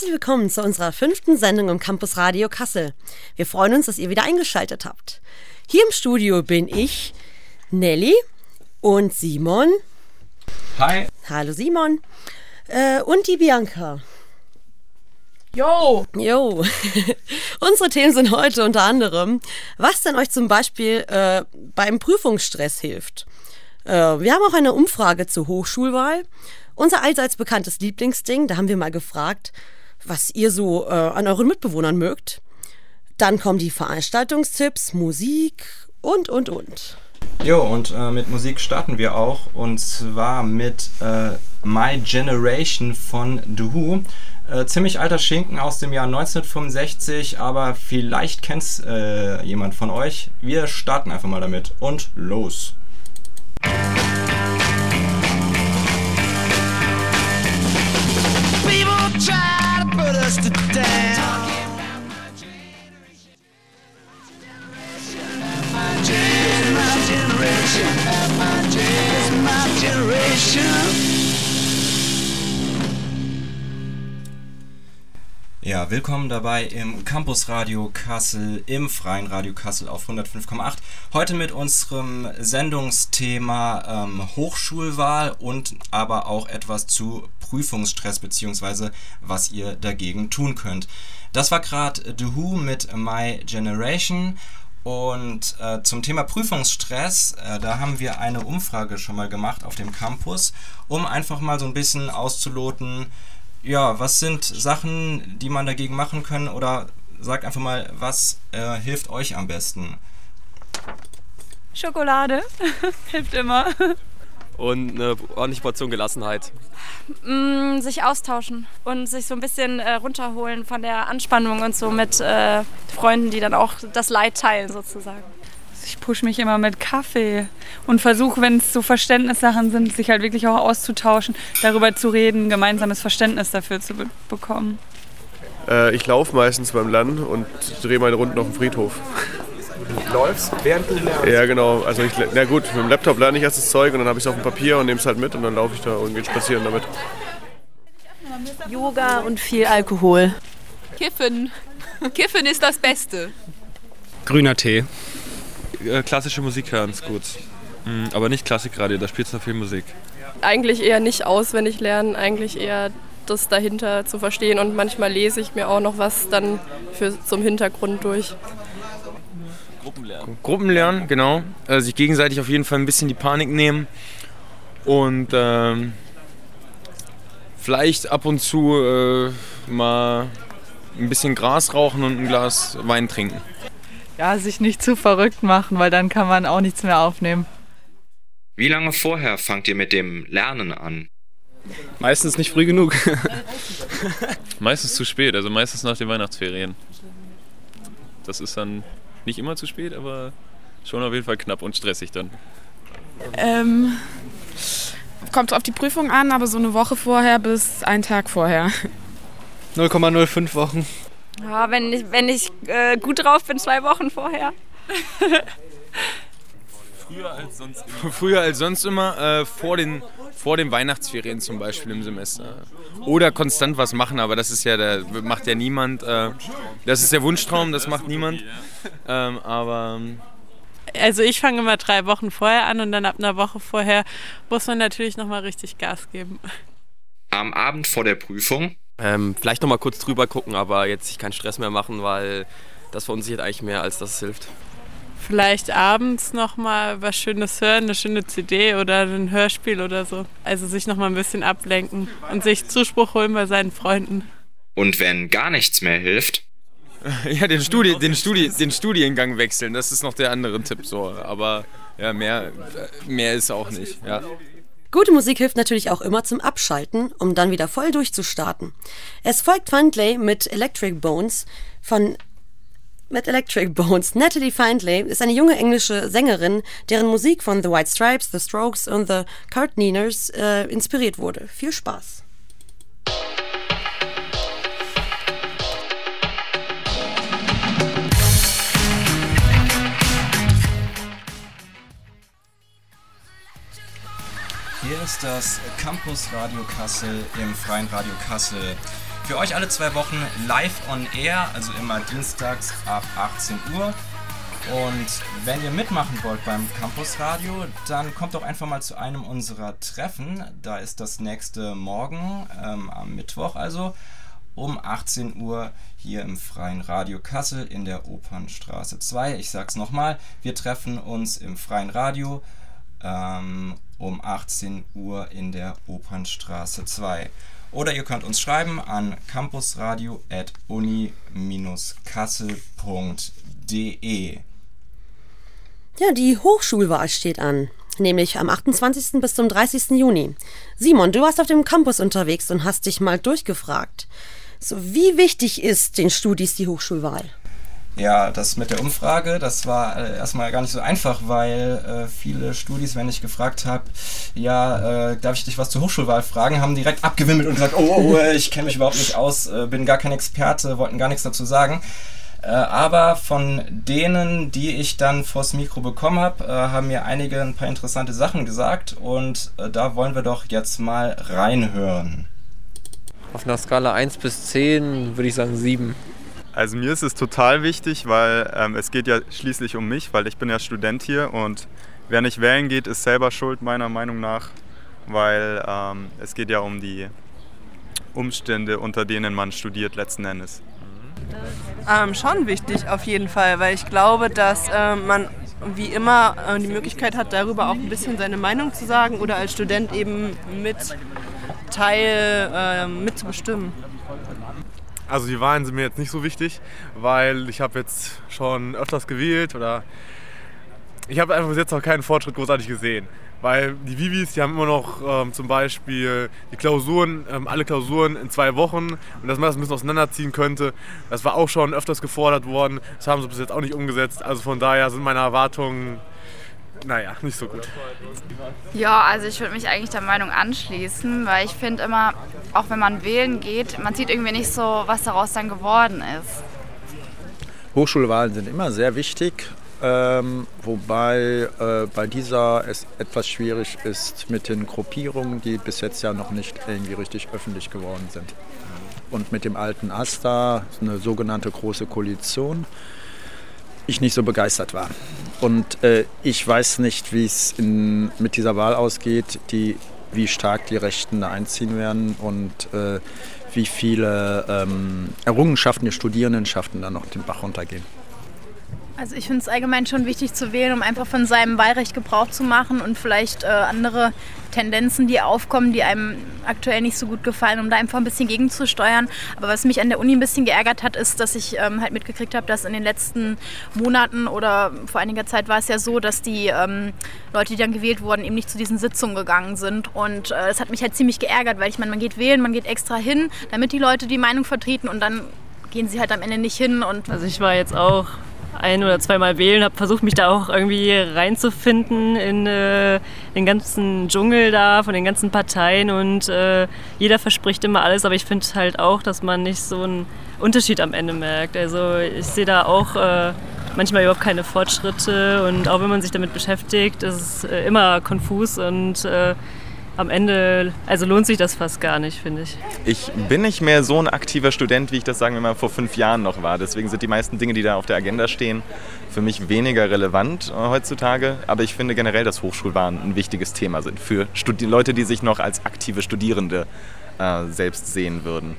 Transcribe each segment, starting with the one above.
Herzlich willkommen zu unserer 5. Sendung im Campus Radio Kassel. Wir freuen uns, dass ihr wieder eingeschaltet habt. Hier im Studio bin ich, Nelly und Simon. Hi. Hallo Simon. Und die Bianca. Jo. Unsere Themen sind heute unter anderem, was denn euch zum Beispiel beim Prüfungsstress hilft. Wir haben auch eine Umfrage zur Hochschulwahl. Unser allseits bekanntes Lieblingsding, da haben wir mal gefragt, was ihr so an euren Mitbewohnern mögt. Dann kommen die Veranstaltungstipps, Musik und. Jo, und mit Musik starten wir auch, und zwar mit My Generation von The Who. Ziemlich alter Schinken aus dem Jahr 1965, aber vielleicht kennt's jemand von euch. Wir starten einfach mal damit und los. People try to put us to down. My generation. Ja, willkommen dabei im Campus Radio Kassel, im Freien Radio Kassel auf 105,8. Heute mit unserem Sendungsthema Hochschulwahl und aber auch etwas zu Prüfungsstress bzw. was ihr dagegen tun könnt. Das war gerade The Who mit My Generation. Und zum Thema Prüfungsstress, da haben wir eine Umfrage schon mal gemacht auf dem Campus, um einfach mal so ein bisschen auszuloten, ja, was sind Sachen, die man dagegen machen kann, oder sagt einfach mal, was hilft euch am besten? Schokolade hilft immer. Und eine ordentliche Portion Gelassenheit. Sich austauschen und sich so ein bisschen runterholen von der Anspannung und so mit Freunden, die dann auch das Leid teilen sozusagen. Ich pushe mich immer mit Kaffee und versuche, wenn es so Verständnissachen sind, sich halt wirklich auch auszutauschen, darüber zu reden, gemeinsames Verständnis dafür zu bekommen. Ich laufe meistens beim Lernen und drehe meine Runden auf dem Friedhof. Du läufst, während du lernst? Ja, genau. Also na gut, mit dem Laptop lerne ich erst das Zeug und dann habe ich es auf dem Papier und nehme es halt mit und dann laufe ich da und gehe spazieren damit. Yoga und viel Alkohol. Kiffen. Kiffen ist das Beste. Grüner Tee. Klassische Musik hören ist gut. Aber nicht Klassikradio, da spielt noch viel Musik. Eigentlich eher nicht auswendig lernen, eigentlich eher das dahinter zu verstehen, und manchmal lese ich mir auch noch was dann zum Hintergrund durch. Gruppenlernen, genau. Sich gegenseitig auf jeden Fall ein bisschen die Panik nehmen und vielleicht ab und zu mal ein bisschen Gras rauchen und ein Glas Wein trinken. Ja, sich nicht zu verrückt machen, weil dann kann man auch nichts mehr aufnehmen. Wie lange vorher fangt ihr mit dem Lernen an? Meistens nicht früh genug. Meistens zu spät, also meistens nach den Weihnachtsferien. Das ist dann nicht immer zu spät, aber schon auf jeden Fall knapp und stressig dann. Kommt auf die Prüfung an, aber so eine Woche vorher bis einen Tag vorher. 0,05 Wochen. Ja, wenn ich gut drauf bin, 2 Wochen vorher. Früher als sonst immer, vor den Weihnachtsferien zum Beispiel im Semester. Oder konstant was machen, aber das ist ja, macht ja niemand. Das ist der Wunschtraum, das macht niemand. Also ich fange immer 3 Wochen vorher an und dann ab einer Woche vorher muss man natürlich nochmal richtig Gas geben. Am Abend vor der Prüfung? Vielleicht nochmal kurz drüber gucken, aber jetzt sich keinen Stress mehr machen, weil das verunsichert eigentlich mehr, als dass es hilft. Vielleicht abends nochmal was Schönes hören, eine schöne CD oder ein Hörspiel oder so. Also sich nochmal ein bisschen ablenken und sich Zuspruch holen bei seinen Freunden. Und wenn gar nichts mehr hilft? Ja, den Studiengang wechseln, das ist noch der andere Tipp so. Aber ja, mehr ist auch nicht, ja. Gute Musik hilft natürlich auch immer zum Abschalten, um dann wieder voll durchzustarten. Es folgt Findlay mit Electric Bones. Natalie Findlay ist eine junge englische Sängerin, deren Musik von The White Stripes, The Strokes und The Courtneyers inspiriert wurde. Viel Spaß! Hier ist das Campus Radio Kassel im Freien Radio Kassel. Für euch alle 2 Wochen live on air, also immer dienstags ab 18 Uhr. Und wenn ihr mitmachen wollt beim Campusradio, dann kommt doch einfach mal zu einem unserer Treffen. Da ist das nächste morgen, am Mittwoch also, um 18 Uhr hier im Freien Radio Kassel in der Opernstraße 2. Ich sag's nochmal, wir treffen uns im Freien Radio um 18 Uhr in der Opernstraße 2. Oder ihr könnt uns schreiben an campusradio@uni-kassel.de. Ja, die Hochschulwahl steht an, nämlich am 28. bis zum 30. Juni. Simon, du warst auf dem Campus unterwegs und hast dich mal durchgefragt. So, wie wichtig ist den Studis die Hochschulwahl? Ja, das mit der Umfrage, das war erstmal gar nicht so einfach, weil viele Studis, wenn ich gefragt habe, darf ich dich was zur Hochschulwahl fragen, haben direkt abgewimmelt und gesagt, ich kenne mich überhaupt nicht aus, bin gar kein Experte, wollten gar nichts dazu sagen. Aber von denen, die ich dann vors Mikro bekommen habe, haben mir einige ein paar interessante Sachen gesagt und da wollen wir doch jetzt mal reinhören. Auf einer Skala 1 bis 10 würde ich sagen 7. Also mir ist es total wichtig, weil es geht ja schließlich um mich, weil ich bin ja Student hier und wer nicht wählen geht, ist selber schuld meiner Meinung nach, weil es geht ja um die Umstände, unter denen man studiert letzten Endes. Schon wichtig auf jeden Fall, weil ich glaube, dass man wie immer die Möglichkeit hat, darüber auch ein bisschen seine Meinung zu sagen oder als Student eben mitzubestimmen. Also die Wahlen sind mir jetzt nicht so wichtig, weil ich habe jetzt schon öfters gewählt oder ich habe einfach bis jetzt noch keinen Fortschritt großartig gesehen. Weil die Vivis, die haben immer noch zum Beispiel die Klausuren, alle Klausuren in 2 Wochen und dass man das ein bisschen auseinanderziehen könnte. Das war auch schon öfters gefordert worden, das haben sie bis jetzt auch nicht umgesetzt. Also von daher sind meine Erwartungen, nicht so gut. Ja, also ich würde mich eigentlich der Meinung anschließen, weil ich finde immer, auch wenn man wählen geht, man sieht irgendwie nicht so, was daraus dann geworden ist. Hochschulwahlen sind immer sehr wichtig. Wobei bei dieser es etwas schwierig ist mit den Gruppierungen, die bis jetzt ja noch nicht irgendwie richtig öffentlich geworden sind. Und mit dem alten AStA, eine sogenannte Große Koalition, ich nicht so begeistert war. Und ich weiß nicht, wie es mit dieser Wahl ausgeht, wie stark die Rechten da einziehen werden und wie viele Errungenschaften die Studierendenschaften dann noch den Bach runtergehen. Also ich finde es allgemein schon wichtig zu wählen, um einfach von seinem Wahlrecht Gebrauch zu machen und vielleicht andere Tendenzen, die aufkommen, die einem aktuell nicht so gut gefallen, um da einfach ein bisschen gegenzusteuern. Aber was mich an der Uni ein bisschen geärgert hat, ist, dass ich halt mitgekriegt habe, dass in den letzten Monaten oder vor einiger Zeit war es ja so, dass die Leute, die dann gewählt wurden, eben nicht zu diesen Sitzungen gegangen sind. Und es hat mich halt ziemlich geärgert, weil ich meine, man geht wählen, man geht extra hin, damit die Leute die Meinung vertreten und dann gehen sie halt am Ende nicht hin. Also ich war jetzt auch 1- oder 2-mal wählen, habe versucht, mich da auch irgendwie reinzufinden in den ganzen Dschungel da von den ganzen Parteien und jeder verspricht immer alles, aber ich finde halt auch, dass man nicht so einen Unterschied am Ende merkt. Also ich sehe da auch manchmal überhaupt keine Fortschritte und auch wenn man sich damit beschäftigt, ist es immer konfus und am Ende lohnt sich das fast gar nicht, finde ich. Ich bin nicht mehr so ein aktiver Student, wie ich das, sagen wir mal, vor 5 Jahren noch war. Deswegen sind die meisten Dinge, die da auf der Agenda stehen, für mich weniger relevant heutzutage. Aber ich finde generell, dass Hochschulwahlen ein wichtiges Thema sind für Leute, die sich noch als aktive Studierende selbst sehen würden.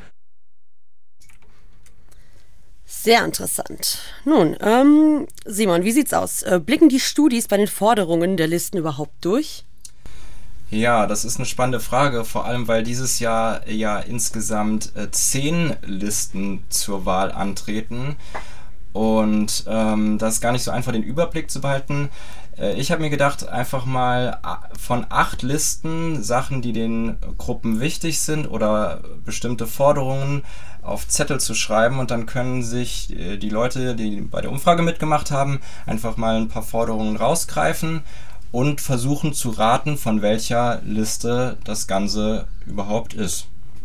Sehr interessant. Nun, Simon, wie sieht's aus? Blicken die Studis bei den Forderungen der Listen überhaupt durch? Ja, das ist eine spannende Frage, vor allem weil dieses Jahr ja insgesamt 10 Listen zur Wahl antreten und das ist gar nicht so einfach, den Überblick zu behalten. Ich habe mir gedacht, einfach mal von 8 Listen, Sachen, die den Gruppen wichtig sind oder bestimmte Forderungen auf Zettel zu schreiben und dann können sich die Leute, die bei der Umfrage mitgemacht haben, einfach mal ein paar Forderungen rausgreifen und versuchen zu raten, von welcher Liste das Ganze überhaupt ist.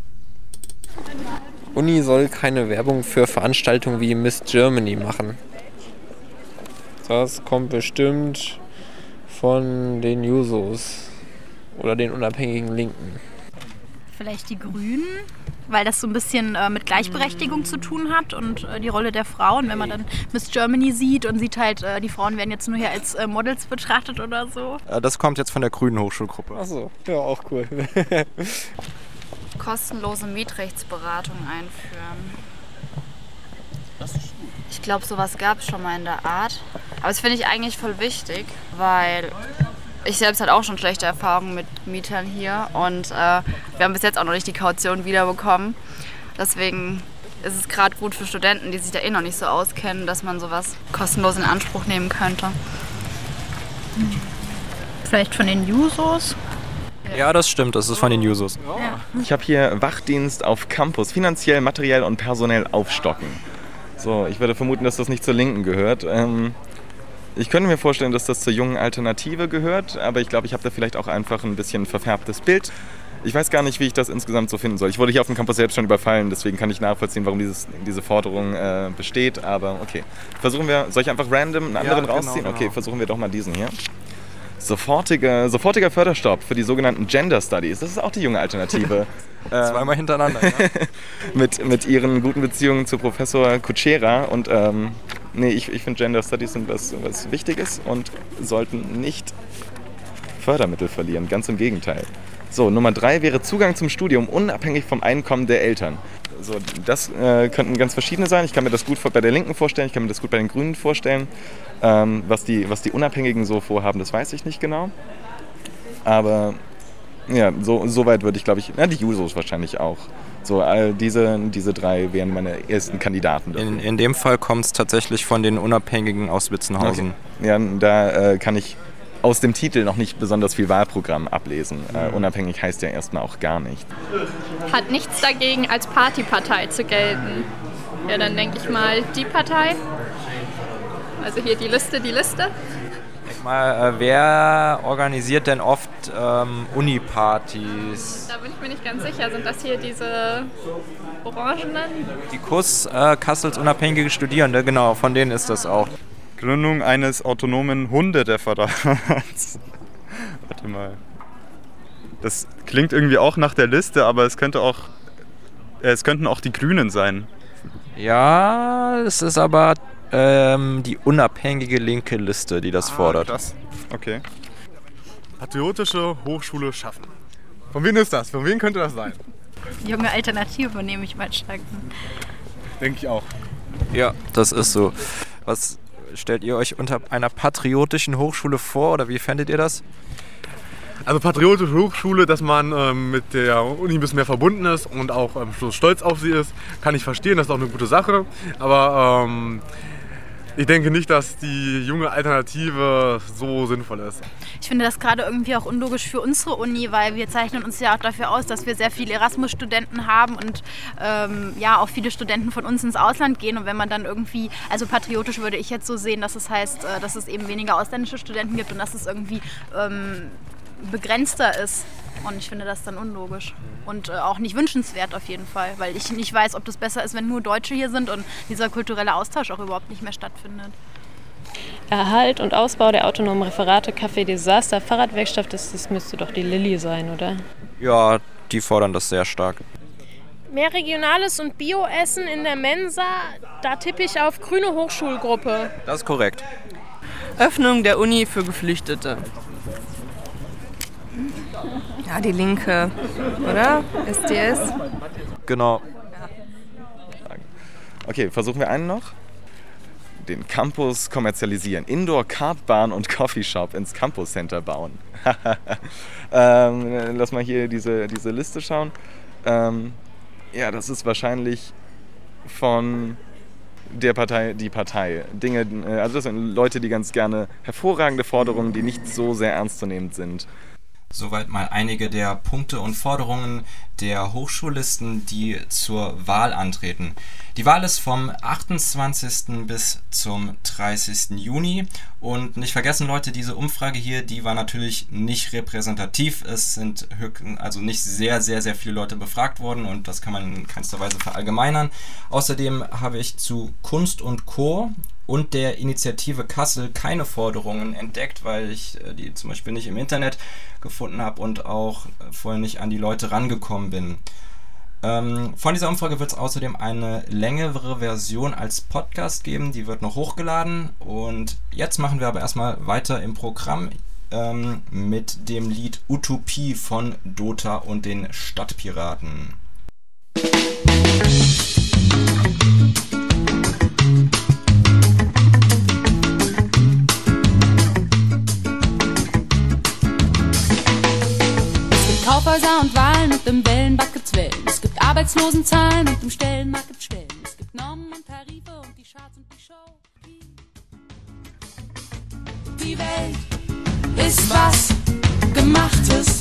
Uni soll keine Werbung für Veranstaltungen wie Miss Germany machen. Das kommt bestimmt von den Jusos oder den unabhängigen Linken. Vielleicht die Grünen, weil das so ein bisschen mit Gleichberechtigung zu tun hat und die Rolle der Frauen. Wenn man dann Miss Germany sieht und sieht halt, die Frauen werden jetzt nur hier als Models betrachtet oder so. Das kommt jetzt von der Grünen Hochschulgruppe. Achso, ja, auch cool. Kostenlose Mietrechtsberatung einführen. Ich glaube, sowas gab es schon mal in der Art. Aber das finde ich eigentlich voll wichtig, weil ich selbst hatte auch schon schlechte Erfahrungen mit Mietern hier und wir haben bis jetzt auch noch nicht die Kaution wiederbekommen. Deswegen ist es gerade gut für Studenten, die sich da noch nicht so auskennen, dass man sowas kostenlos in Anspruch nehmen könnte. Vielleicht von den Jusos? Ja, das stimmt, das ist von den Jusos. Ja. Ich habe hier Wachdienst auf Campus, finanziell, materiell und personell aufstocken. So, ich würde vermuten, dass das nicht zur Linken gehört. Ich könnte mir vorstellen, dass das zur jungen Alternative gehört, aber ich glaube, ich habe da vielleicht auch einfach ein bisschen verfärbtes Bild. Ich weiß gar nicht, wie ich das insgesamt so finden soll. Ich wurde hier auf dem Campus selbst schon überfallen, deswegen kann ich nachvollziehen, warum diese Forderung besteht, aber okay. Versuchen wir, soll ich einfach random einen anderen rausziehen? Genau. Okay, versuchen wir doch mal diesen hier. Sofortiger Förderstopp für die sogenannten Gender Studies. Das ist auch die junge Alternative. Zweimal hintereinander, ja. mit ihren guten Beziehungen zu Professor Kutschera. Und ich finde Gender Studies sind was Wichtiges und sollten nicht Fördermittel verlieren. Ganz im Gegenteil. So, Nummer 3 wäre Zugang zum Studium unabhängig vom Einkommen der Eltern. So, das könnten ganz verschiedene sein. Ich kann mir das gut bei der Linken vorstellen, ich kann mir das gut bei den Grünen vorstellen. Was die Unabhängigen so vorhaben, das weiß ich nicht genau. Aber ja, so weit würde ich, glaube ich, die Jusos wahrscheinlich auch. So, all diese 3 wären meine ersten Kandidaten dafür. In dem Fall kommt es tatsächlich von den Unabhängigen aus Witzenhausen. Okay. Ja, da kann ich aus dem Titel noch nicht besonders viel Wahlprogramm ablesen. Unabhängig heißt ja erstmal auch gar nicht. Hat nichts dagegen, als Partypartei zu gelten. Ja, dann denke ich mal die Partei. Also hier die Liste. Denk mal, wer organisiert denn oft Uni-Partys? Da bin ich mir nicht ganz sicher. Sind das hier diese Orangenen? Die KUS, Kassels unabhängige Studierende, genau, von denen ist das auch. Gründung eines autonomen Hundereferats. Warte mal. Das klingt irgendwie auch nach der Liste, aber es könnten auch die Grünen sein. Ja, es ist aber die unabhängige linke Liste, die das fordert. Krass. Okay. Patriotische Hochschule schaffen. Von wem ist das? Von wem könnte das sein? Junge Alternative nehme ich mal stark. Denke ich auch. Ja, das ist so. Was stellt ihr euch unter einer patriotischen Hochschule vor oder wie fändet ihr das? Also patriotische Hochschule, dass man mit der Uni ein bisschen mehr verbunden ist und auch so stolz auf sie ist, kann ich verstehen, das ist auch eine gute Sache. Aber ich denke nicht, dass die junge Alternative so sinnvoll ist. Ich finde das gerade irgendwie auch unlogisch für unsere Uni, weil wir zeichnen uns ja auch dafür aus, dass wir sehr viele Erasmus-Studenten haben und auch viele Studenten von uns ins Ausland gehen. Und wenn man dann irgendwie, also patriotisch würde ich jetzt so sehen, dass es heißt, dass es eben weniger ausländische Studenten gibt und dass es irgendwie begrenzter ist. Und ich finde das dann unlogisch und auch nicht wünschenswert auf jeden Fall, weil ich nicht weiß, ob das besser ist, wenn nur Deutsche hier sind und dieser kulturelle Austausch auch überhaupt nicht mehr stattfindet. Erhalt und Ausbau der autonomen Referate, Café Desaster, Fahrradwerkstatt, das müsste doch die Lilly sein, oder? Ja, die fordern das sehr stark. Mehr regionales und Bioessen in der Mensa, da tippe ich auf grüne Hochschulgruppe. Das ist korrekt. Öffnung der Uni für Geflüchtete. Ja, die Linke, oder? SDS? Genau. Okay, versuchen wir einen noch. Den Campus kommerzialisieren. Indoor Kartbahn und Coffeeshop ins Campus Center bauen. Lass mal hier diese Liste schauen. Ja, das ist wahrscheinlich von der Partei, die Partei. Dinge, also das sind Leute, die ganz gerne hervorragende Forderungen, die nicht so sehr ernstzunehmend sind. Soweit mal einige der Punkte und Forderungen der Hochschullisten, die zur Wahl antreten. Die Wahl ist vom 28. bis zum 30. Juni und nicht vergessen, Leute, diese Umfrage hier, die war natürlich nicht repräsentativ. Es sind also nicht sehr, sehr, sehr viele Leute befragt worden und das kann man in keinster Weise verallgemeinern. Außerdem habe ich zu Kunst und Co. und der Initiative Kassel keine Forderungen entdeckt, weil ich die zum Beispiel nicht im Internet gefunden habe und auch vorher nicht an die Leute rangekommen bin. Von dieser Umfrage wird es außerdem eine längere Version als Podcast geben, die wird noch hochgeladen. Und jetzt machen wir aber erstmal weiter im Programm mit dem Lied Utopie von Dota und den Stadtpiraten. Kaufhäuser und Wahlen und im Wellenbuckets Wellen. Es gibt Arbeitslosenzahlen und im Stellenmarkt Stellen. Es gibt Normen und Tarife und die Charts und die Show. Die Welt ist was Gemachtes.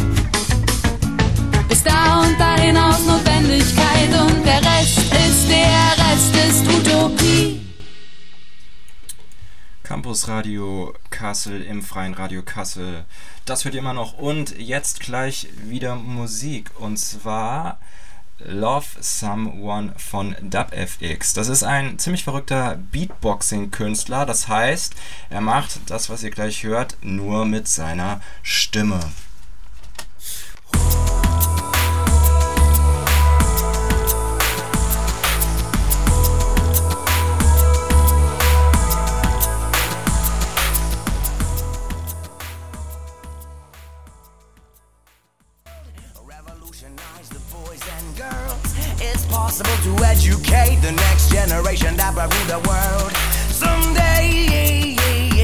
Bis da und da hinaus Notwendigkeit und der Rest ist Utopie. Campus Radio Kassel im Freien Radio Kassel. Das hört ihr immer noch. Und jetzt gleich wieder Musik. Und zwar Love Someone von DubFX. Das ist ein ziemlich verrückter Beatboxing-Künstler. Das heißt, er macht das, was ihr gleich hört, nur mit seiner Stimme. Possible to educate the next generation that will rule the world someday.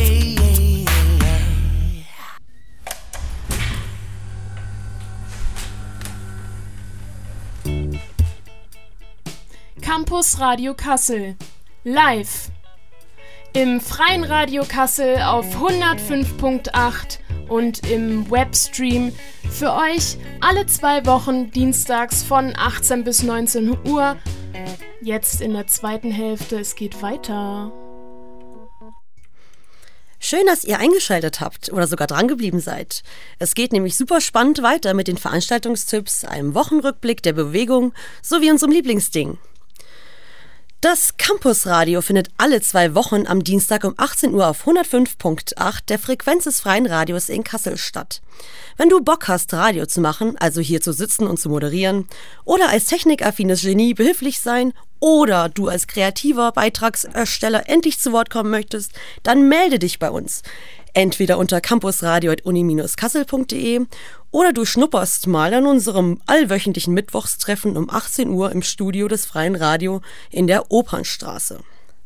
Campus Radio Kassel live im Freien Radio Kassel auf 105.8 und im Webstream für euch alle 2 Wochen dienstags von 18 bis 19 Uhr. Jetzt in der zweiten Hälfte, es geht weiter. Schön, dass ihr eingeschaltet habt oder sogar dran geblieben seid. Es geht nämlich super spannend weiter mit den Veranstaltungstipps, einem Wochenrückblick der Bewegung sowie unserem Lieblingsding. Das Campusradio findet alle 2 Wochen am Dienstag um 18 Uhr auf 105.8 der Frequenz des Freien Radios in Kassel statt. Wenn du Bock hast, Radio zu machen, also hier zu sitzen und zu moderieren, oder als technikaffines Genie behilflich sein, oder du als kreativer Beitragsersteller endlich zu Wort kommen möchtest, dann melde dich bei uns. Entweder unter campusradio@uni-kassel.de oder du schnupperst mal an unserem allwöchentlichen Mittwochstreffen um 18 Uhr im Studio des Freien Radio in der Opernstraße.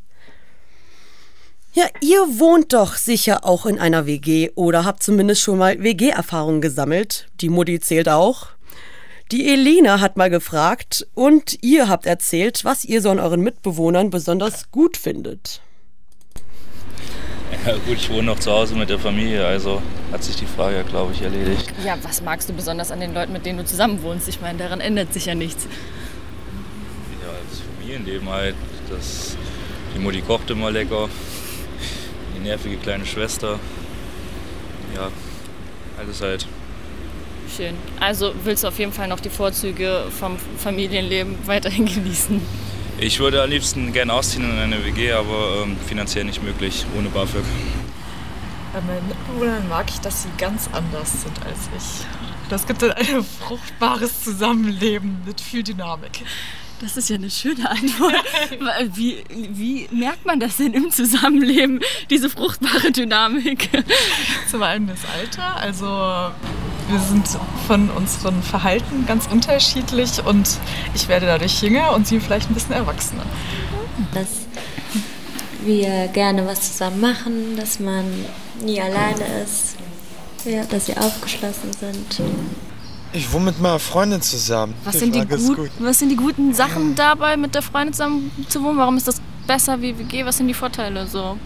Ja, ihr wohnt doch sicher auch in einer WG oder habt zumindest schon mal WG-Erfahrungen gesammelt. Die Mutti zählt auch. Die Elena hat mal gefragt und ihr habt erzählt, was ihr so an euren Mitbewohnern besonders gut findet. Ja gut, ich wohne noch zu Hause mit der Familie, also hat sich die Frage ja, glaube ich, erledigt. Ja, was magst du besonders an den Leuten, mit denen du zusammen wohnst? Ich meine, daran ändert sich ja nichts. Ja, das Familienleben halt. Die Mutti kocht immer lecker, die nervige kleine Schwester. Ja, alles halt. Schön. Also willst du auf jeden Fall noch die Vorzüge vom Familienleben weiterhin genießen? Ich würde am liebsten gerne ausziehen in eine WG, aber finanziell nicht möglich, ohne BAföG. Bei meinen Mitbewohnern mag ich, dass sie ganz anders sind als ich. Das gibt dann ein fruchtbares Zusammenleben mit viel Dynamik. Das ist ja eine schöne Antwort. Wie merkt man das denn im Zusammenleben, diese fruchtbare Dynamik? Zum einen das Alter, also wir sind von unserem Verhalten ganz unterschiedlich und ich werde dadurch jünger und sie vielleicht ein bisschen erwachsener. Dass wir gerne was zusammen machen, dass man nie alleine ist, ja, dass sie aufgeschlossen sind. Ich wohne mit meiner Freundin zusammen. Was sind die guten Sachen dabei, mit der Freundin zusammen zu wohnen? Warum ist das besser wie WG? Was sind die Vorteile so?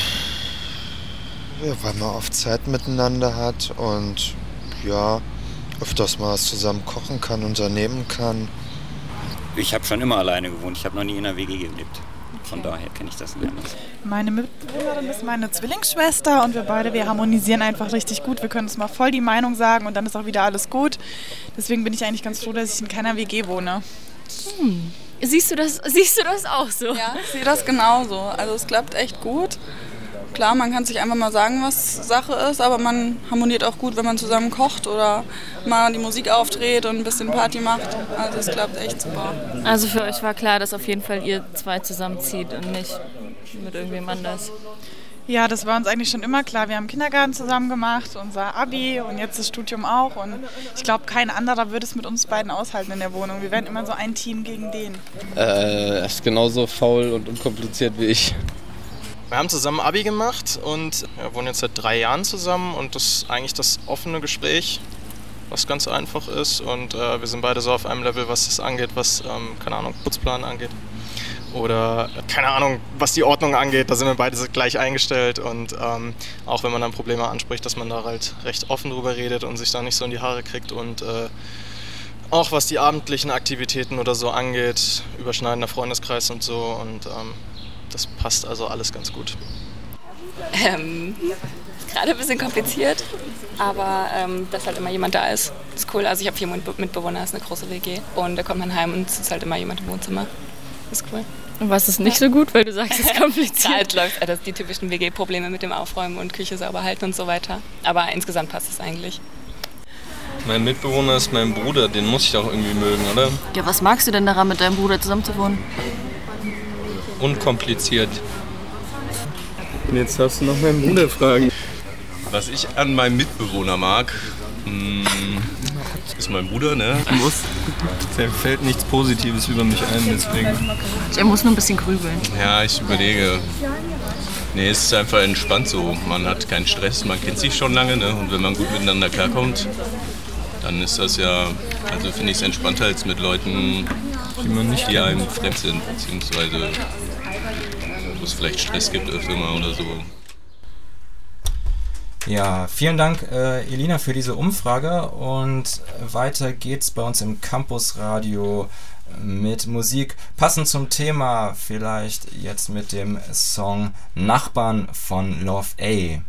Ja, weil man oft Zeit miteinander hat und ja, öfters mal was zusammen kochen kann, unternehmen kann. Ich habe schon immer alleine gewohnt. Ich habe noch nie in einer WG gelebt. Von daher kenne ich das nicht anders. Meine Mitbewohnerin ist meine Zwillingsschwester und wir harmonisieren einfach richtig gut. Wir können uns mal voll die Meinung sagen und dann ist auch wieder alles gut. Deswegen bin ich eigentlich ganz froh, dass ich in keiner WG wohne. Siehst du das auch so? Ja, ich sehe das genauso. Also es klappt echt gut. Klar, man kann sich einfach mal sagen, was Sache ist, aber man harmoniert auch gut, wenn man zusammen kocht oder mal die Musik aufdreht und ein bisschen Party macht. Also es klappt echt super. Also für euch war klar, dass auf jeden Fall ihr zwei zusammenzieht und nicht mit irgendwem anders. Ja, das war uns eigentlich schon immer klar. Wir haben Kindergarten zusammen gemacht, unser Abi und jetzt das Studium auch. Und ich glaube, kein anderer würde es mit uns beiden aushalten in der Wohnung. Wir wären immer so ein Team gegen den. Er ist genauso faul und unkompliziert wie ich. Wir haben zusammen Abi gemacht und wir wohnen jetzt seit 3 Jahren zusammen und das ist eigentlich das offene Gespräch, was ganz einfach ist und wir sind beide so auf einem Level, was das angeht, was, keine Ahnung, Putzplan angeht oder, keine Ahnung, was die Ordnung angeht, da sind wir beide gleich eingestellt und auch wenn man dann Probleme anspricht, dass man da halt recht offen drüber redet und sich da nicht so in die Haare kriegt und auch was die abendlichen Aktivitäten oder so angeht, überschneidender Freundeskreis und so und das passt also alles ganz gut. Gerade ein bisschen kompliziert, aber dass halt immer jemand da ist cool. Also ich habe 4 Mitbewohner, das ist eine große WG und da kommt man heim und es ist halt immer jemand im Wohnzimmer. Das ist cool. Und was ist nicht so gut, weil du sagst, es ist kompliziert? Halt läuft das die typischen WG-Probleme mit dem Aufräumen und Küche sauber halten und so weiter. Aber insgesamt passt es eigentlich. Mein Mitbewohner ist mein Bruder, den muss ich auch irgendwie mögen, oder? Ja, was magst du denn daran, mit deinem Bruder zusammen zu wohnen? Unkompliziert. Und jetzt darfst du noch meinen Bruder fragen. Was ich an meinem Mitbewohner mag, ist mein Bruder, ne? Mir fällt nichts Positives über mich ein, deswegen. Er muss nur ein bisschen grübeln. Ja, ich überlege. Nee, es ist einfach entspannt so. Man hat keinen Stress, man kennt sich schon lange, ne? Und wenn man gut miteinander klarkommt, dann ist das ja, also finde ich es entspannter als mit Leuten, die einem fremd sind, beziehungsweise wo es vielleicht Stress gibt öfter mal oder so. Ja, vielen Dank, Elina, für diese Umfrage und weiter geht's bei uns im Campusradio mit Musik. Passend zum Thema vielleicht jetzt mit dem Song Nachbarn von Love A.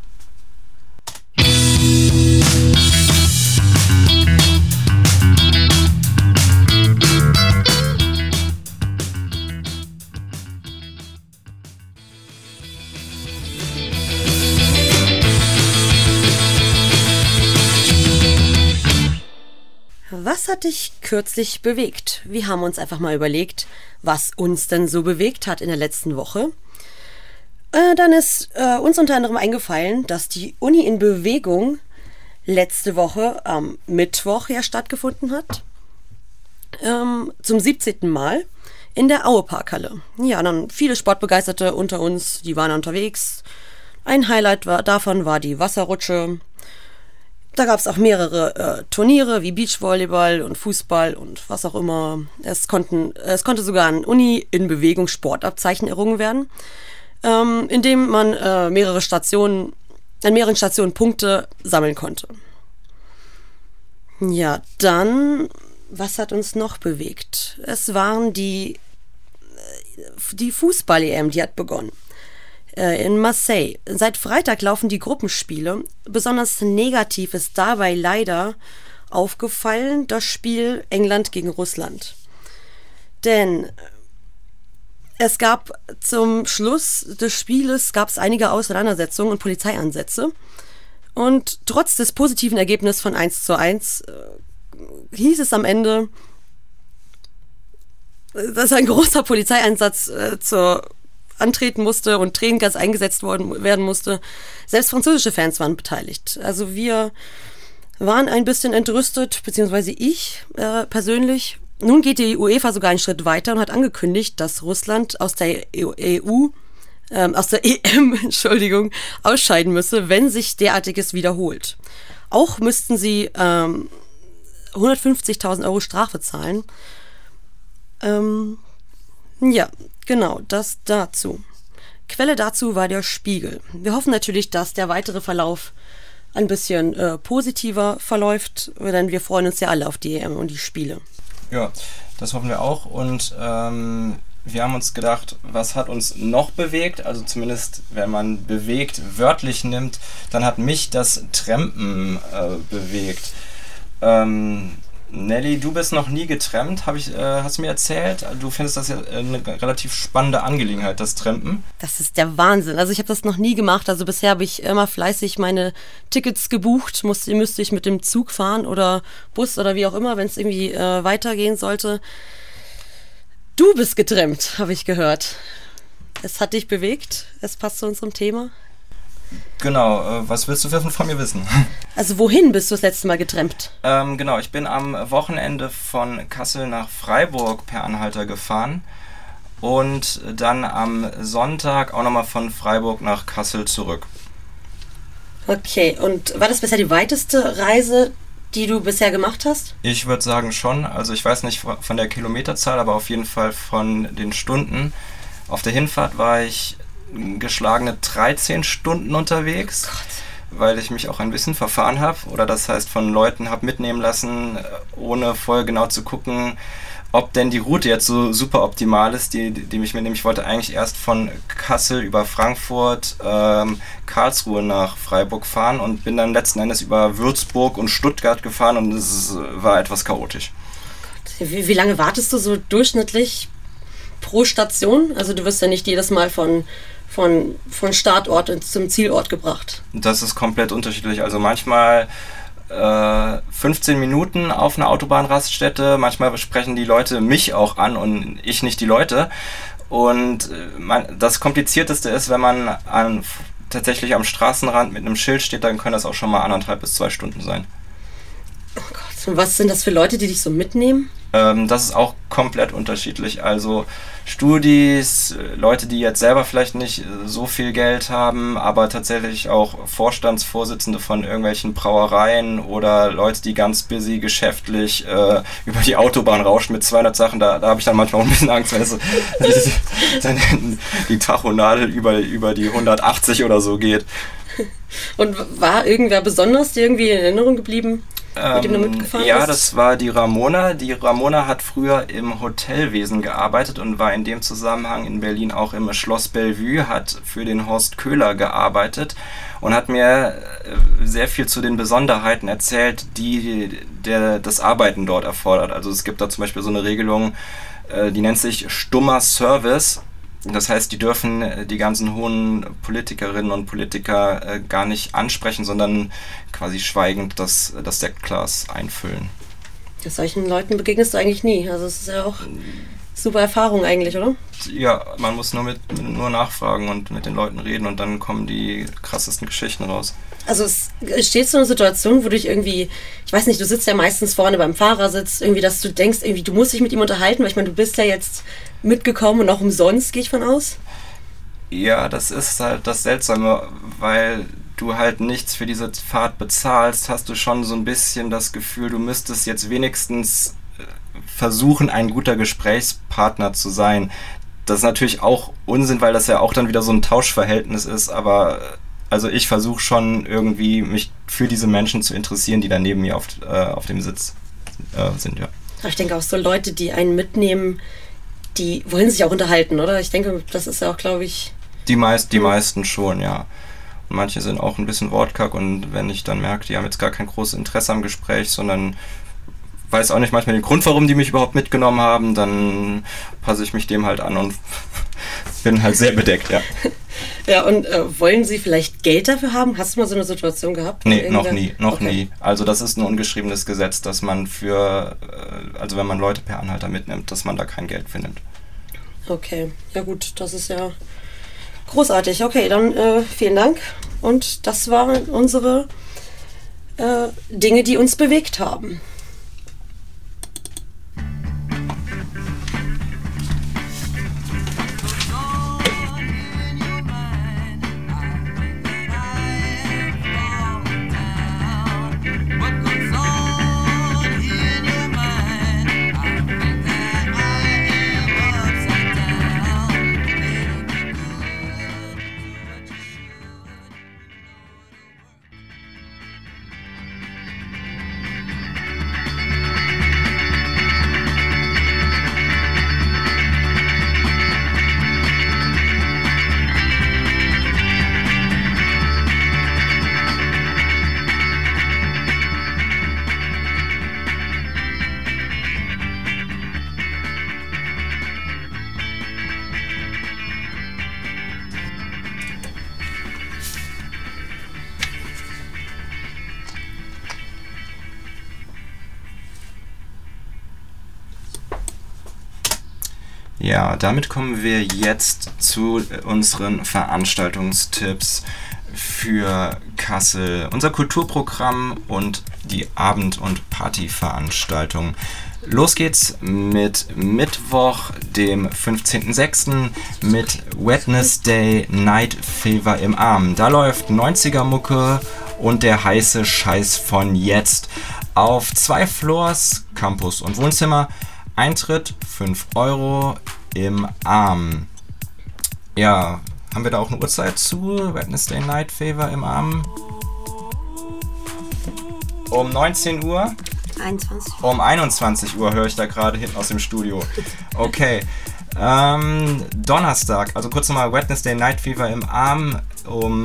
Was hat dich kürzlich bewegt? Wir haben uns einfach mal überlegt, was uns denn so bewegt hat in der letzten Woche. Dann ist uns unter anderem eingefallen, dass die Uni in Bewegung letzte Woche am Mittwoch ja stattgefunden hat. Zum 17. Mal in der Aueparkhalle. Ja, dann viele Sportbegeisterte unter uns, die waren unterwegs. Ein Highlight davon war die Wasserrutsche. Da gab es auch mehrere Turniere wie Beachvolleyball und Fußball und was auch immer. Es konnte sogar ein Uni in Bewegung Sportabzeichen errungen werden, indem man an mehreren Stationen Punkte sammeln konnte. Ja, dann, was hat uns noch bewegt? Es waren die Fußball-EM, die hat begonnen. In Marseille. Seit Freitag laufen die Gruppenspiele. Besonders negativ ist dabei leider aufgefallen das Spiel England gegen Russland. Denn es gab zum Schluss des Spieles einige Auseinandersetzungen und Polizeieinsätze. Und trotz des positiven Ergebnisses von 1:1 hieß es am Ende, dass ein großer Polizeieinsatz antreten musste und Tränengas eingesetzt werden musste. Selbst französische Fans waren beteiligt. Also wir waren ein bisschen entrüstet, beziehungsweise ich persönlich. Nun geht die UEFA sogar einen Schritt weiter und hat angekündigt, dass Russland aus der EM, ausscheiden müsse, wenn sich derartiges wiederholt. Auch müssten sie 150.000 Euro Strafe zahlen. Ja, genau, das dazu. Quelle dazu war der Spiegel. Wir hoffen natürlich, dass der weitere Verlauf ein bisschen positiver verläuft, denn wir freuen uns ja alle auf die EM und die Spiele. Ja, das hoffen wir auch und wir haben uns gedacht, was hat uns noch bewegt? Also zumindest, wenn man bewegt wörtlich nimmt, dann hat mich das Trampen bewegt. Nelly, du bist noch nie getrennt, hast du mir erzählt. Du findest das ja eine relativ spannende Angelegenheit, das Trampen. Das ist der Wahnsinn. Also ich habe das noch nie gemacht. Also bisher habe ich immer fleißig meine Tickets gebucht. Müsste ich mit dem Zug fahren oder Bus oder wie auch immer, wenn es irgendwie weitergehen sollte. Du bist getrennt, habe ich gehört. Es hat dich bewegt. Es passt zu unserem Thema. Genau, was willst du von mir wissen? Also wohin bist du das letzte Mal getrampt? Genau, ich bin am Wochenende von Kassel nach Freiburg per Anhalter gefahren und dann am Sonntag auch nochmal von Freiburg nach Kassel zurück. Okay, und war das bisher die weiteste Reise, die du bisher gemacht hast? Ich würde sagen schon, also ich weiß nicht von der Kilometerzahl, aber auf jeden Fall von den Stunden. Auf der Hinfahrt war ich geschlagene 13 Stunden unterwegs, weil ich mich auch ein bisschen verfahren habe oder das heißt von Leuten habe mitnehmen lassen, ohne vorher genau zu gucken, ob denn die Route jetzt so super optimal ist, die mich mitnehmen. Ich wollte eigentlich erst von Kassel über Frankfurt, Karlsruhe nach Freiburg fahren und bin dann letzten Endes über Würzburg und Stuttgart gefahren und es war etwas chaotisch. Wie lange wartest du so durchschnittlich pro Station? Also du wirst ja nicht jedes Mal von Startort zum Zielort gebracht. Das ist komplett unterschiedlich. Also manchmal 15 Minuten auf einer Autobahnraststätte, manchmal sprechen die Leute mich auch an und ich nicht die Leute. Und das Komplizierteste ist, wenn man tatsächlich am Straßenrand mit einem Schild steht, dann können das auch schon mal 1,5 bis 2 Stunden sein. Oh Gott, und was sind das für Leute, die dich so mitnehmen? Das ist auch komplett unterschiedlich. Also Studis, Leute, die jetzt selber vielleicht nicht so viel Geld haben, aber tatsächlich auch Vorstandsvorsitzende von irgendwelchen Brauereien oder Leute, die ganz busy geschäftlich über die Autobahn rauschen mit 200 Sachen. Da habe ich dann manchmal auch ein bisschen Angst, wenn es dann die Tachonadel über die 180 oder so geht. Und war irgendwer besonders dir irgendwie in Erinnerung geblieben? Mit dem du mitgefahren ja, bist? das war die Ramona. Die Ramona hat früher im Hotelwesen gearbeitet und war in dem Zusammenhang in Berlin auch im Schloss Bellevue, hat für den Horst Köhler gearbeitet und hat mir sehr viel zu den Besonderheiten erzählt, die das Arbeiten dort erfordert. Also es gibt da zum Beispiel so eine Regelung, die nennt sich stummer Service. Das heißt, die dürfen die ganzen hohen Politikerinnen und Politiker gar nicht ansprechen, sondern quasi schweigend das Sektglas einfüllen. Solchen Leuten begegnest du eigentlich nie. Also es ist ja auch super Erfahrung eigentlich, oder? Ja, man muss nur nachfragen und mit den Leuten reden und dann kommen die krassesten Geschichten raus. Also es steht so eine Situation, wo du dich irgendwie, ich weiß nicht, du sitzt ja meistens vorne beim Fahrersitz, irgendwie, dass du denkst, irgendwie, du musst dich mit ihm unterhalten, weil ich meine, du bist ja jetzt mitgekommen und auch umsonst, gehe ich von aus? Ja, das ist halt das Seltsame, weil du halt nichts für diese Fahrt bezahlst, hast du schon so ein bisschen das Gefühl, du müsstest jetzt wenigstens versuchen, ein guter Gesprächspartner zu sein. Das ist natürlich auch Unsinn, weil das ja auch dann wieder so ein Tauschverhältnis ist, aber also ich versuche schon irgendwie, mich für diese Menschen zu interessieren, die da neben mir auf dem Sitz sind, ja. Ich denke auch so Leute, die einen mitnehmen, die wollen sich auch unterhalten, oder? Ich denke, das ist ja auch, glaube ich... Die meisten schon, ja. Und manche sind auch ein bisschen wortkarg und wenn ich dann merke, die haben jetzt gar kein großes Interesse am Gespräch, sondern weiß auch nicht manchmal den Grund, warum die mich überhaupt mitgenommen haben, dann passe ich mich dem halt an und bin halt sehr bedeckt, ja. Ja, und wollen sie vielleicht Geld dafür haben? Hast du mal so eine Situation gehabt? Nee, noch nie. Also das ist ein ungeschriebenes Gesetz, dass man also wenn man Leute per Anhalter mitnimmt, dass man da kein Geld für nimmt. Okay, ja gut, das ist ja großartig. Okay, dann vielen Dank. Und das waren unsere Dinge, die uns bewegt haben. Ja, damit kommen wir jetzt zu unseren Veranstaltungstipps für Kassel, unser Kulturprogramm und die Abend- und Partyveranstaltung. Los geht's mit Mittwoch, dem 15.06. mit Wednesday Night Fever im Arm. Da läuft 90er-Mucke und der heiße Scheiß von jetzt. Auf 2 Floors, Campus und Wohnzimmer. Eintritt 5 € im Arm. Ja, haben wir da auch eine Uhrzeit zu? Wednesday Night Fever im Arm. Um 19 Uhr? 21. Um 21 Uhr höre ich da gerade hinten aus dem Studio. Okay. Donnerstag, also kurz nochmal Wednesday Night Fever im Arm um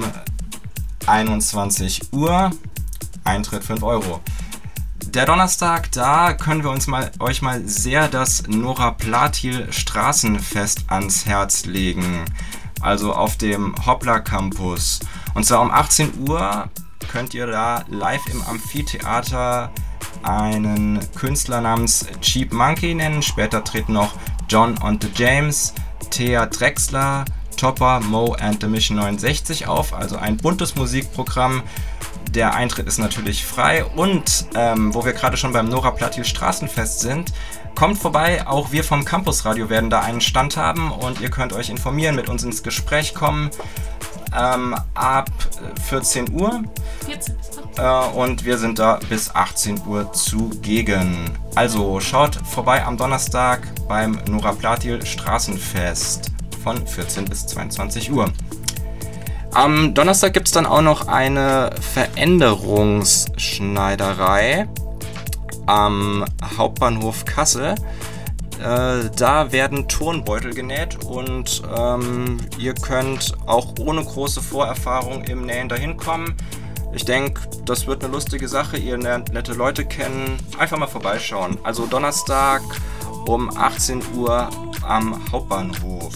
21 Uhr. Eintritt 5 €. Der Donnerstag, da können wir euch mal sehr das Nora Platil Straßenfest ans Herz legen. Also auf dem Hoppler Campus. Und zwar um 18 Uhr könnt ihr da live im Amphitheater einen Künstler namens Cheap Monkey nennen. Später treten noch John und the James, Thea Drexler, Topper, Mo and the Mission 69 auf. Also ein buntes Musikprogramm. Der Eintritt ist natürlich frei. Und wo wir gerade schon beim Nora Platil Straßenfest sind, kommt vorbei. Auch wir vom Campusradio werden da einen Stand haben und ihr könnt euch informieren, mit uns ins Gespräch kommen. Ab 14 Uhr. 14. Und wir sind da bis 18 Uhr zugegen. Also schaut vorbei am Donnerstag beim Nora Platil Straßenfest von 14 bis 22 Uhr. Am Donnerstag gibt es dann auch noch eine Veränderungsschneiderei am Hauptbahnhof Kassel. Da werden Turnbeutel genäht und ihr könnt auch ohne große Vorerfahrung im Nähen dahin kommen. Ich denke, das wird eine lustige Sache. Ihr lernt nette Leute kennen. Einfach mal vorbeischauen. Also Donnerstag um 18 Uhr am Hauptbahnhof.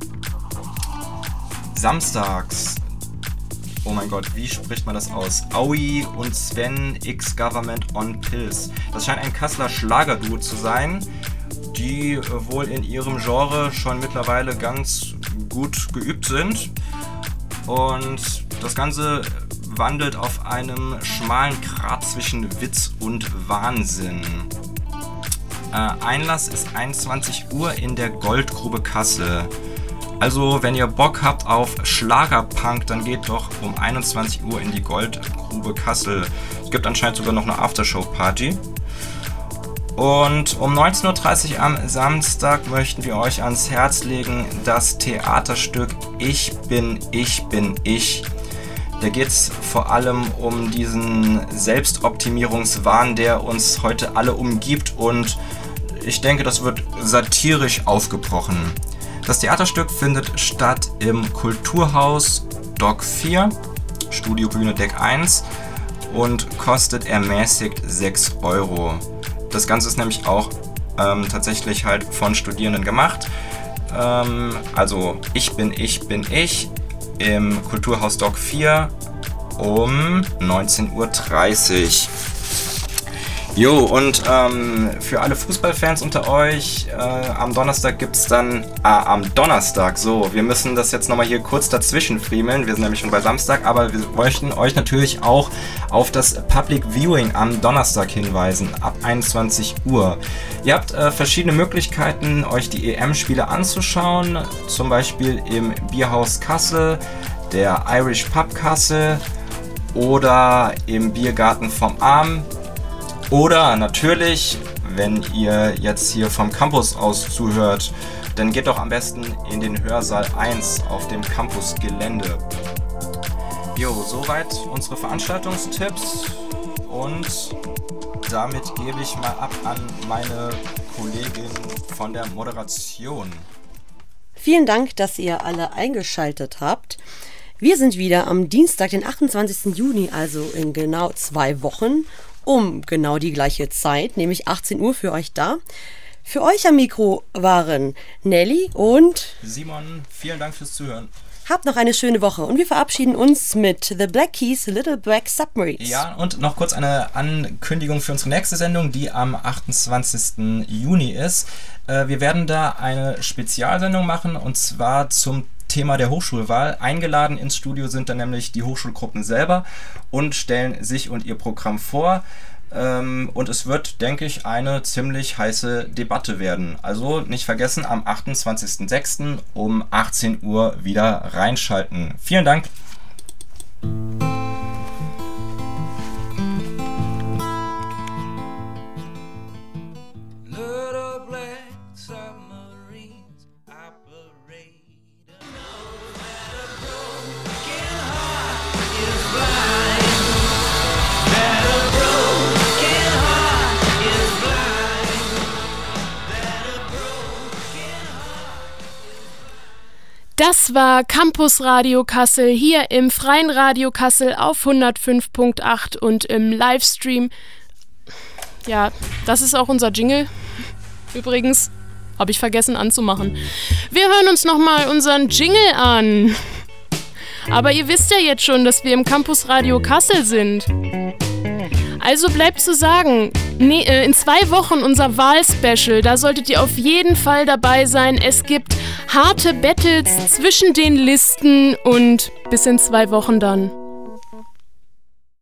Samstags. Oh mein Gott, wie spricht man das aus? Aui und Sven X Government on Pills. Das scheint ein Kasseler Schlagerduo zu sein, die wohl in ihrem Genre schon mittlerweile ganz gut geübt sind. Und das Ganze wandelt auf einem schmalen Grat zwischen Witz und Wahnsinn. Einlass ist 21 Uhr in der Goldgrube Kassel. Also, wenn ihr Bock habt auf Schlagerpunk, dann geht doch um 21 Uhr in die Goldgrube Kassel. Es gibt anscheinend sogar noch eine Aftershow-Party. Und um 19.30 Uhr am Samstag möchten wir euch ans Herz legen das Theaterstück Ich bin, ich bin, ich. Da geht es vor allem um diesen Selbstoptimierungswahn, der uns heute alle umgibt, und ich denke, das wird satirisch aufgebrochen. Das Theaterstück findet statt im Kulturhaus Dock 4, Studiobühne Deck 1, und kostet ermäßigt 6 €. Das Ganze ist nämlich auch tatsächlich halt von Studierenden gemacht. Also Ich bin, ich bin, ich im Kulturhaus Dock 4 um 19.30 Uhr. Jo, und für alle Fußballfans unter euch, am Donnerstag gibt es dann, am Donnerstag, so, wir müssen das jetzt nochmal hier kurz dazwischen friemeln, wir sind nämlich schon bei Samstag, aber wir möchten euch natürlich auch auf das Public Viewing am Donnerstag hinweisen, ab 21 Uhr. Ihr habt verschiedene Möglichkeiten, euch die EM-Spiele anzuschauen, zum Beispiel im Bierhaus Kassel, der Irish Pub Kassel oder im Biergarten vom Arm. Oder natürlich, wenn ihr jetzt hier vom Campus aus zuhört, dann geht doch am besten in den Hörsaal 1 auf dem Campusgelände. Jo, soweit unsere Veranstaltungstipps, und damit gebe ich mal ab an meine Kollegin von der Moderation. Vielen Dank, dass ihr alle eingeschaltet habt. Wir sind wieder am Dienstag, den 28. Juni, also in genau 2 Wochen, um genau die gleiche Zeit, nämlich 18 Uhr, für euch da. Für euch am Mikro waren Nelly und Simon. Vielen Dank fürs Zuhören. Habt noch eine schöne Woche und wir verabschieden uns mit The Black Keys, Little Black Submarines. Ja, und noch kurz eine Ankündigung für unsere nächste Sendung, die am 28. Juni ist. Wir werden da eine Spezialsendung machen und zwar zum Thema der Hochschulwahl. Eingeladen ins Studio sind dann nämlich die Hochschulgruppen selber und stellen sich und ihr Programm vor. Und es wird, denke ich, eine ziemlich heiße Debatte werden. Also nicht vergessen, am 28.06. um 18 Uhr wieder reinschalten. Vielen Dank. Das war Campus Radio Kassel hier im Freien Radio Kassel auf 105.8 und im Livestream. Ja, das ist auch unser Jingle. Übrigens, habe ich vergessen anzumachen. Wir hören uns nochmal unseren Jingle an. Aber ihr wisst ja jetzt schon, dass wir im Campus Radio Kassel sind. Also bleibt zu sagen, in 2 Wochen unser Wahlspecial, da solltet ihr auf jeden Fall dabei sein. Es gibt harte Battles zwischen den Listen und bis in 2 Wochen dann.